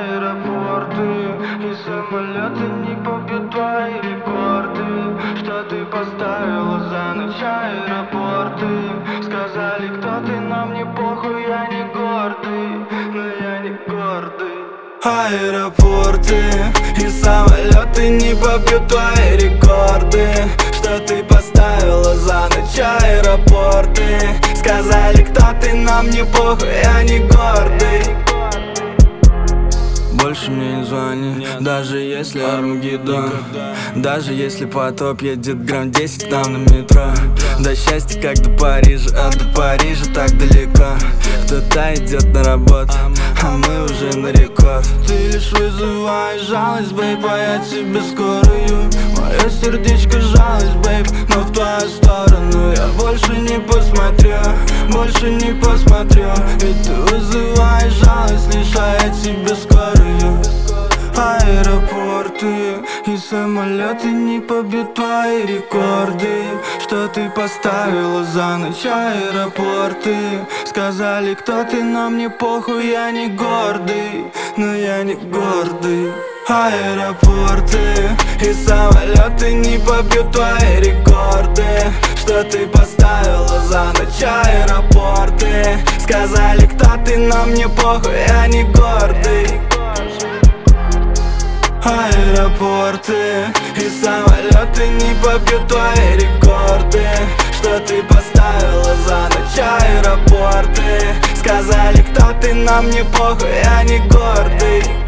Аэропорты и самолеты не побьют твои рекорды, что ты поставила за ночь. Аэропорты сказали, кто ты, нам не похуй, я не гордый, но я не гордый. Аэропорты и самолеты не побьют твои рекорды, что ты поставила за ночь. Аэропорты сказали, кто ты, нам не похуй, я не гордый. Больше мне не звони, даже если Армагеддон, даже если потоп едет грамм 10 к нам на метро. До счастья как до Парижа, а до Парижа так далеко. Кто-то идет на работу, а мы уже на рекорд. Ты лишь вызываешь жалость, бейб, а я тебе скорую. Мое сердечко жалость, бейб, но в твою сторону я больше не посмотрю, больше не посмотрю. Ведь ты вызываешь жалость, лишь а я тебе скорую. Аэропорты и самолеты не побьют твои рекорды, что ты поставила за ночь. Аэропорты сказали, кто ты, нам не похуй, я не гордый, но я не гордый. Аэропорты и самолеты не побьют твои рекорды, что ты поставила за ночь. Аэропорты сказали, кто ты, нам не похуй, я не гордый. Аэропорты и самолеты не побьют твои рекорды, что ты поставила за ночь. Аэропорты сказали, кто ты, нам не похуй, я не гордый.